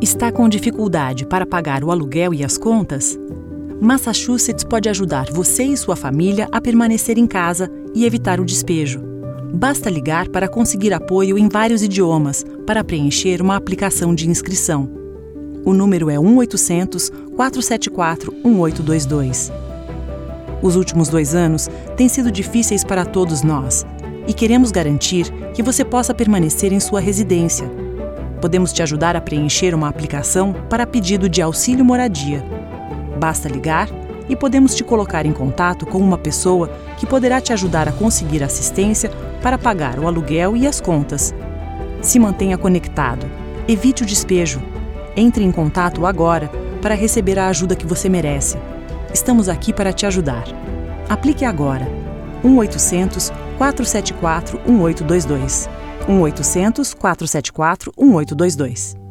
Está com dificuldade para pagar o aluguel e as contas? Massachusetts pode ajudar você e sua família a permanecer em casa e evitar o despejo. Basta ligar para conseguir apoio em vários idiomas para preencher uma aplicação de inscrição. O número é 1-800-474-1822. Os últimos 2 anos têm sido difíceis para todos nós e queremos garantir que você possa permanecer em sua residência. Podemos te ajudar a preencher uma aplicação para pedido de auxílio moradia. Basta ligar e podemos te colocar em contato com uma pessoa que poderá te ajudar a conseguir assistência para pagar o aluguel e as contas. Se mantenha conectado. Evite o despejo. Entre em contato agora para receber a ajuda que você merece. Estamos aqui para te ajudar. Aplique agora. 1-800-474-1822. 1-800-474-1822.